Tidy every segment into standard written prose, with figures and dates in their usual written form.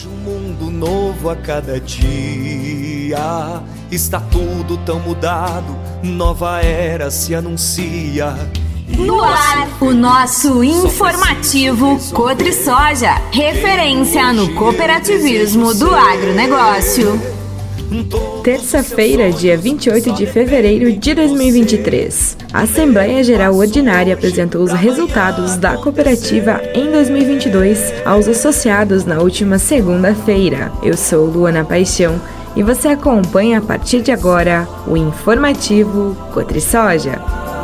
Vejo um mundo novo a cada dia. Está tudo tão mudado, nova era se anuncia. No ar, o nosso informativo Cotrisoja, referência no cooperativismo do agronegócio. Terça-feira, dia 28 de fevereiro de 2023. A Assembleia Geral Ordinária apresentou os resultados da cooperativa em 2022 aos associados na última segunda-feira. Eu sou Luana Paixão e você acompanha a partir de agora o informativo Cotrisoja.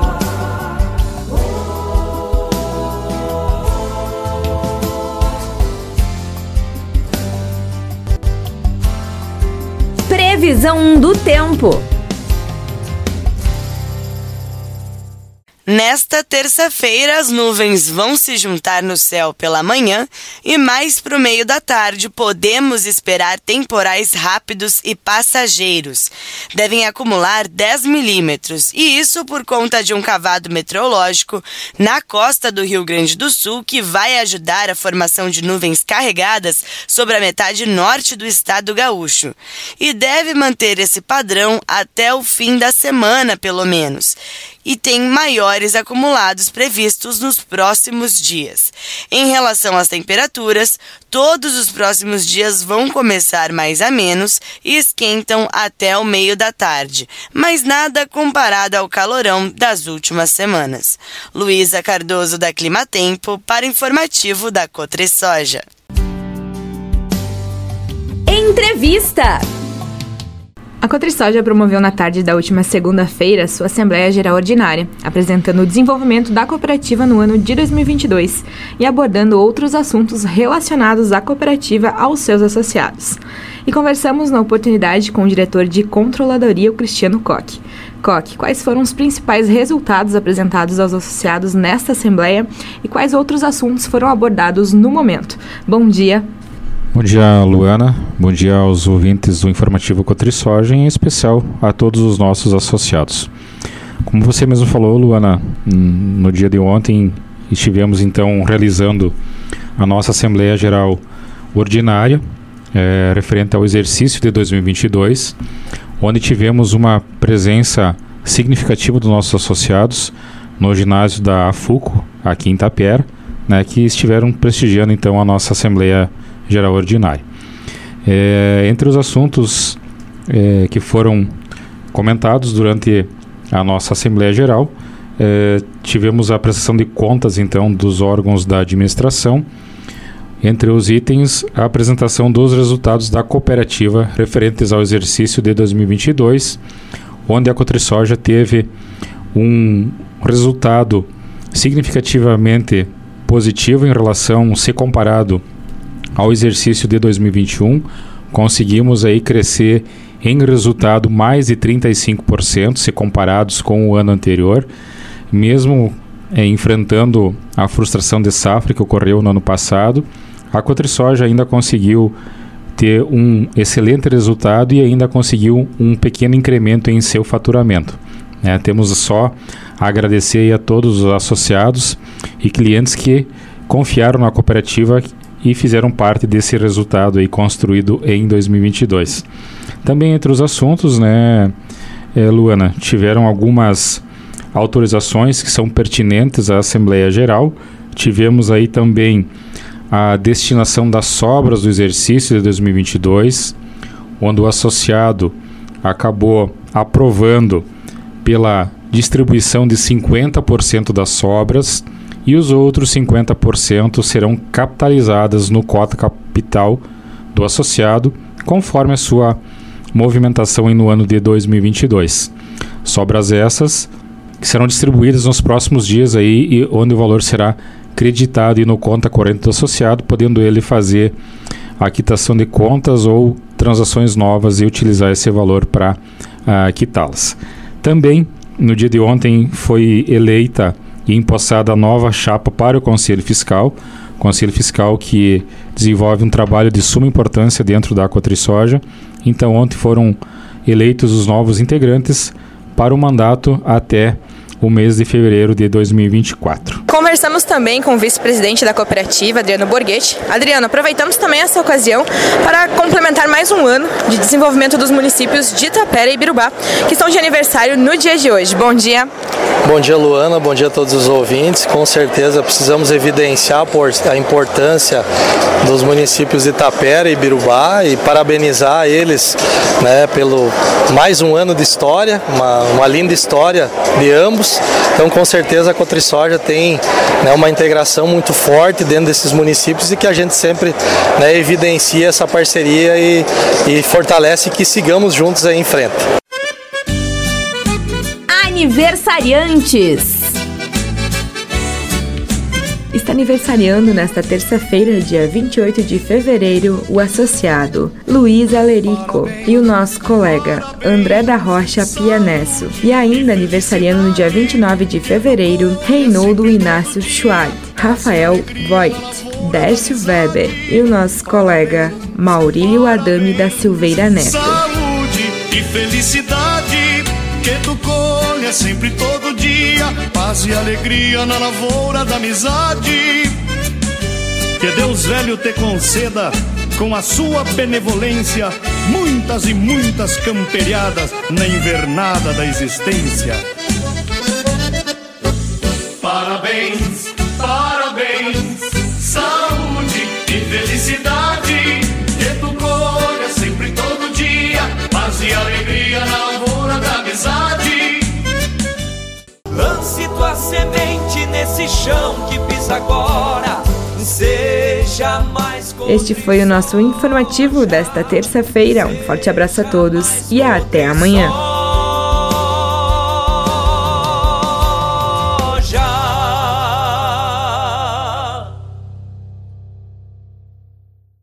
Previsão do tempo. Nesta terça-feira, as nuvens vão se juntar no céu pela manhã e mais para o meio da tarde podemos esperar temporais rápidos e passageiros. Devem acumular 10 milímetros e isso por conta de um cavado meteorológico na costa do Rio Grande do Sul que vai ajudar a formação de nuvens carregadas sobre a metade norte do estado gaúcho. E deve manter esse padrão até o fim da semana, pelo menos. E tem maiores acumulados previstos nos próximos dias. Em relação às temperaturas, todos os próximos dias vão começar mais a menos e esquentam até o meio da tarde, mas nada comparado ao calorão das últimas semanas. Luísa Cardoso da Climatempo para o informativo da Cotrisoja. Entrevista. A Cotrisoja promoveu na tarde da última segunda-feira sua Assembleia Geral Ordinária, apresentando o desenvolvimento da cooperativa no ano de 2022 e abordando outros assuntos relacionados à cooperativa aos seus associados. E conversamos na oportunidade com o diretor de Controladoria, o Cristiano Koch. Koch, quais foram os principais resultados apresentados aos associados nesta Assembleia e quais outros assuntos foram abordados no momento? Bom dia. Bom dia, Luana. Bom dia aos ouvintes do informativo Cotrisoja, em especial a todos os nossos associados. Como você mesmo falou, Luana, no dia de ontem estivemos então realizando a nossa Assembleia Geral Ordinária, referente ao exercício de 2022, onde tivemos uma presença significativa dos nossos associados no ginásio da AFUCO, aqui em Itapera, que estiveram prestigiando então a nossa Assembleia Geral Ordinária. Entre os assuntos que foram comentados durante a nossa Assembleia Geral, tivemos a prestação de contas então dos órgãos da administração. Entre os itens, a apresentação dos resultados da cooperativa referentes ao exercício de 2022, onde a Cotrisoja teve um resultado significativamente positivo em relação, se comparado ao exercício de 2021, conseguimos aí crescer em resultado mais de 35% se comparados com o ano anterior, mesmo enfrentando a frustração de safra que ocorreu no ano passado. A Cotrisoja ainda conseguiu ter um excelente resultado e ainda conseguiu um pequeno incremento em seu faturamento. Temos só a agradecer aí a todos os associados e clientes que confiaram na cooperativa e fizeram parte desse resultado aí construído em 2022. Também entre os assuntos, Luana, tiveram algumas autorizações que são pertinentes à Assembleia Geral. Tivemos aí também a destinação das sobras do exercício de 2022, onde o associado acabou aprovando pela distribuição de 50% das sobras e os outros 50% serão capitalizadas no cota capital do associado, conforme a sua movimentação no ano de 2022. Sobras essas que serão distribuídas nos próximos dias aí, e onde o valor será creditado no conta corrente do associado, podendo ele fazer a quitação de contas ou transações novas e utilizar esse valor para quitá-las. Também, no dia de ontem, foi eleita e empossada a nova chapa para o Conselho Fiscal que desenvolve um trabalho de suma importância dentro da Cotrisoja. Então, ontem foram eleitos os novos integrantes para o mandato até o mês de fevereiro de 2024. Conversamos também com o vice-presidente da cooperativa, Adriano Borghetti. Adriano, aproveitamos também essa ocasião para complementar mais um ano de desenvolvimento dos municípios de Itapera e Birubá, que estão de aniversário no dia de hoje. Bom dia. Bom dia, Luana. Bom dia a todos os ouvintes. Com certeza precisamos evidenciar a importância dos municípios de Itapera e Birubá e parabenizar eles, né, pelo mais um ano de história, uma linda história de ambos. Então, com certeza a Cotrisoja tem, né, uma integração muito forte dentro desses municípios e que a gente sempre, né, evidencia essa parceria e fortalece que sigamos juntos aí em frente. Aniversariantes. Está aniversariando nesta terça-feira, dia 28 de fevereiro, o associado Luiz Alerico e o nosso colega André da Rocha Pianesso. E ainda aniversariando no dia 29 de fevereiro, Reinaldo Inácio Schwad, Rafael Voigt, Dércio Weber e o nosso colega Maurílio Adame da Silveira Neto. Saúde e felicidade que tu colha sempre todo dia, paz e alegria na lavoura da amizade. Que Deus velho te conceda, com a sua benevolência, muitas e muitas camperiadas na invernada da existência. Parabéns, parabéns, saúde e felicidade, que tu colha sempre todo dia, paz e alegria na lavoura da amizade. Lance tua semente nesse chão que pisa agora, seja mais. Este foi o nosso informativo desta terça-feira. Um forte abraço a todos e até amanhã.